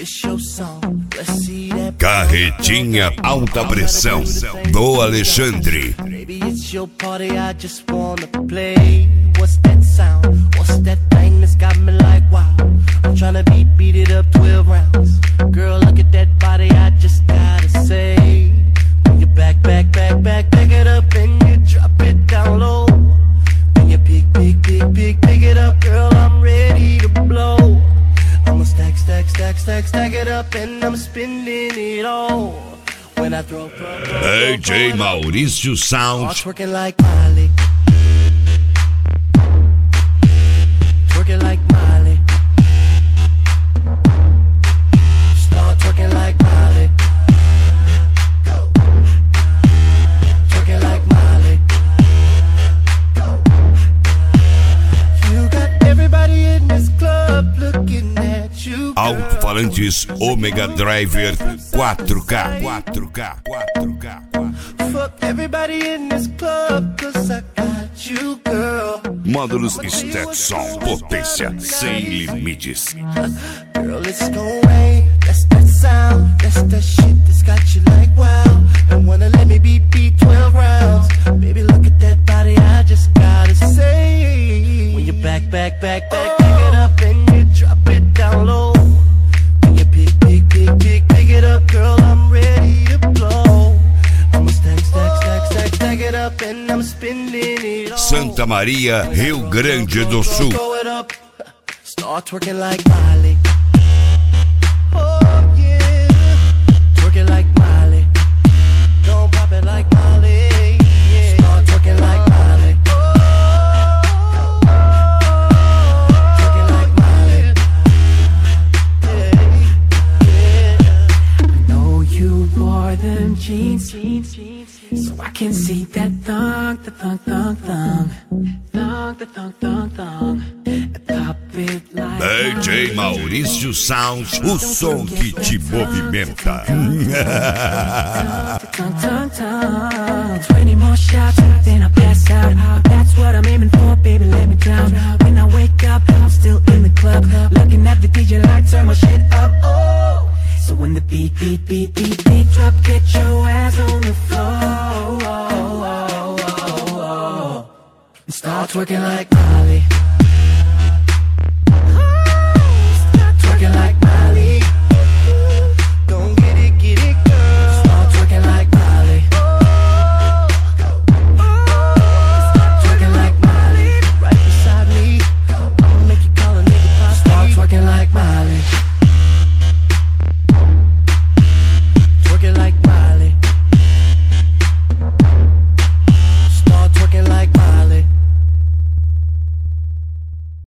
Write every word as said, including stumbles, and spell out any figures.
Carretinha Alta Pressão do Alexandre. Baby, it's your party, I just wanna play. What's that sound? What's that thing that's got me like wow? I'm tryna beat, beat it up twelve rounds. Girl, look at that body, I just gotta say. When you back, back, back, back, back it up and you drop it down low. When you pick, pick, pick, pick, pick it up, girl, I'm ready to blow. I'ma stack, stack, stack, stack, stack it up and I'm spending it all. When I throw, throw, throw, D J Maurício Sound. twerking like Miley. Twerking like Miley. Start twerking like Miley. Go. Twerking like Miley. Go. You got everybody in this club looking at you. Alto-falantes Omega Driver quatro K, quatro K, quatro K. Fuck everybody in this club, cause I got you, girl. Módulos Stetson, potência sem limites. Girl, it's gon' rain, that's that sound. That's that shit that's got you like wow. And wanna let me beat, beat twelve rounds. Baby, look at that body, I just gotta say. When you back, back, back, back, pick it up and you drop it down low. When you pick, pick, pick, pick, pick it up, girl, I'm ready to blow. I'ma stack, stack, stack, stack, stack it up and I'm spending it all. Santa Maria, Rio Grande do Sul. Throw it up, start twerking like Miley. Oh yeah, twerking like Miley. Don't pop it like Miley. Yeah. Start twerking like Miley. Oh, twerking like Miley. Yeah, yeah. I know you wore them jeans, jeans, jeans, so I can see that thong, the thong, thong, thong, thong, the thong, thong, thong. Pop it like D J Maurício Sound, o som que te movimenta. twenty more shots, then I pass out. That's what I'm aiming for, baby, let me drown. When I wake up, I'm still in the club, looking at the D J like turn my shit up. Oh, so when the beat, beat, beat, beat, beat drop, get your ass on the floor. Oh, oh, oh, oh, oh. Start twerking like Miley.